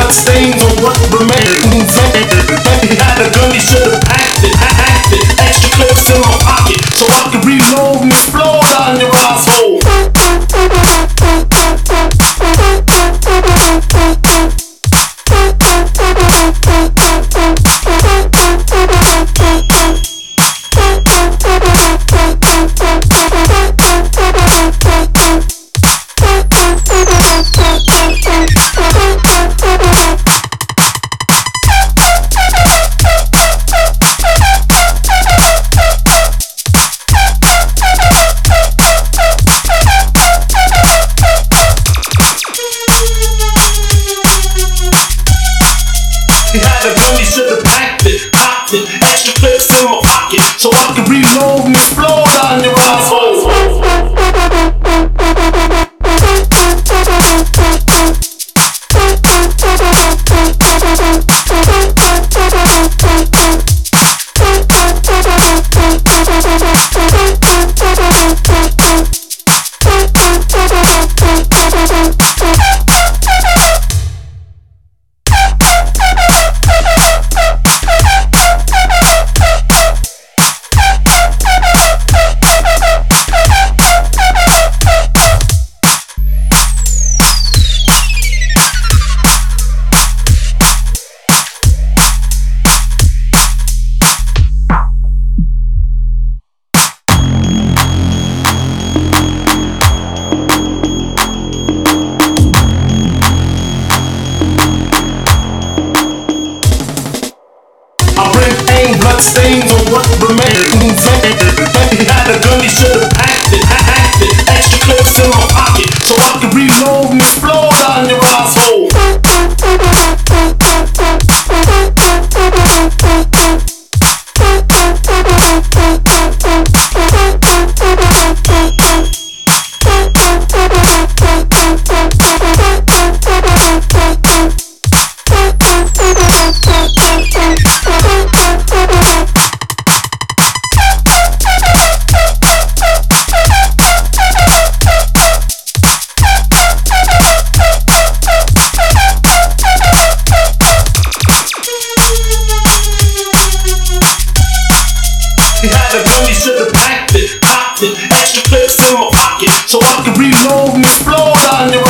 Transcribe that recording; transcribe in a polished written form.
bloodstains on what remains. He had a gun, he should've packed it. Extra clips in my pocket, so I could reload and explode on your asshole. He had a gun, he should've packed it, popped it. Extra clips in my pocket, so I could reload and explode on your asshole. Bloodstains on what remains. He had a gun, he should've packed it. Extra clips in my pocket, so I could reload and explode on your asshole. He had a gun, he should've packed it, popped it. Extra clips in my pocket, so I could reload and explode on your